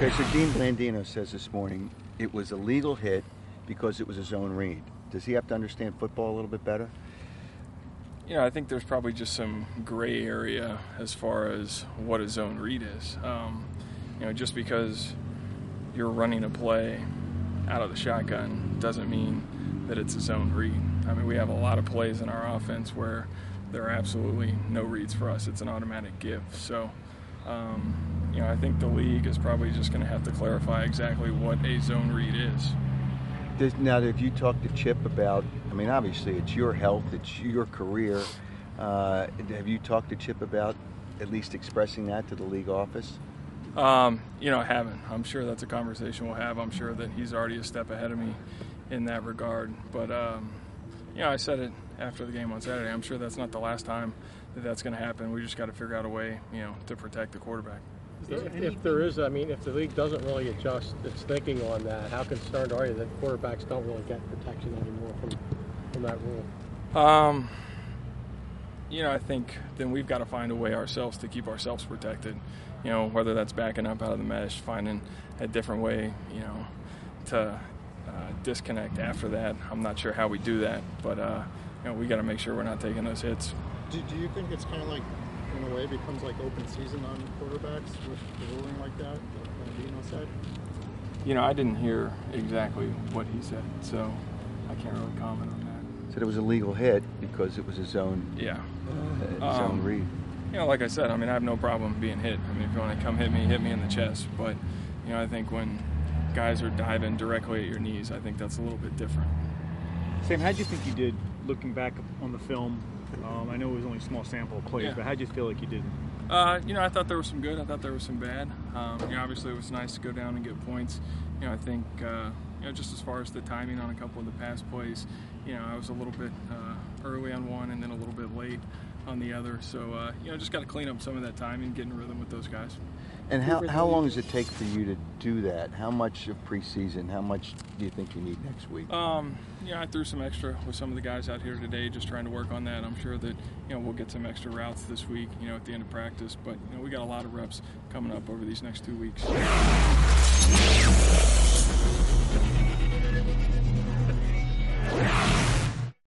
Okay, so Dean Blandino says this morning it was a legal hit because it was a zone read. Does he have to understand football a little bit better? You know, I think there's probably just some gray area as far as what a zone read is. You know, just because you're running a play out of the shotgun doesn't mean that it's a zone read. I mean, we have a lot of plays in our offense where there are absolutely no reads for us. It's an automatic give. So, you know, I think the league is probably just going to have to clarify exactly what a zone read is. Now, have you talked to Chip about, I mean, obviously it's your health, it's your career. Have you talked to Chip about at least expressing that to the league office? You know, I haven't. I'm sure that's a conversation we'll have. I'm sure that he's already a step ahead of me in that regard. But, you know, I said it after the game on Saturday. I'm sure that's not the last time that that's going to happen. We just got to figure out a way, you know, to protect the quarterback. If there is, I mean, if the league doesn't really adjust its thinking on that, how concerned are you that quarterbacks don't really get protection anymore from that rule? You know, I think then we've got to find a way ourselves to keep ourselves protected. You know, whether that's backing up out of the mesh, finding a different way, you know, to disconnect after that. I'm not sure how we do that, but, you know, we got to make sure we're not taking those hits. Do you think it's kind of like, in a way, becomes like open season on quarterbacks with the ruling like that Dino said? You know, I didn't hear exactly what he said, so I can't really comment on that. Said it was a legal hit because it was a zone. Yeah. Zone read. You know, like I said, I mean, I have no problem being hit. I mean, if you want to come hit me in the chest. But, you know, I think when guys are diving directly at your knees, I think that's a little bit different. Sam, how do you think you did looking back on the film? I know it was only a small sample of plays, but how do you feel like you did? You know, I thought there was some good. I thought there was some bad. You know, obviously it was nice to go down and get points. You know, I think, you know, just as far as the timing on a couple of the pass plays, you know, I was a little bit early on one and then a little bit late on the other. So, you know, just got to clean up some of that timing and get in rhythm with those guys. And how long does it take for you to do that? How much of preseason, how much do you think you need next week? Yeah, I threw some extra with some of the guys out here today just trying to work on that. I'm sure that, you know, we'll get some extra routes this week, you know, at the end of practice. But, you know, we got a lot of reps coming up over these next 2 weeks.